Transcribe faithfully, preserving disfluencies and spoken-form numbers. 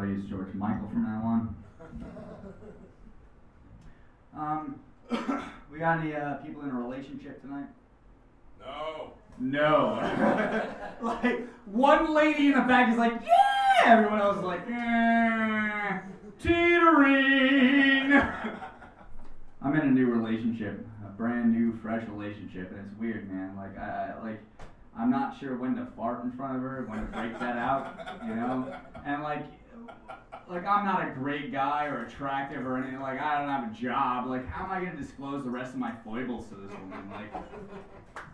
I use George Michael from now on. Um, we got any uh, people in a relationship tonight? No. No. Like, one lady in the back is like, yeah! Everyone else is like, eh, teetering. I'm in a new relationship, a brand new, fresh relationship, and it's weird, man. Like, I, I like, I'm not sure when to fart in front of her, when to break that out, you know? And like, like I'm not a great guy or attractive or anything. Like, I don't have a job. Like, how am I gonna disclose the rest of my foibles to this woman? Like,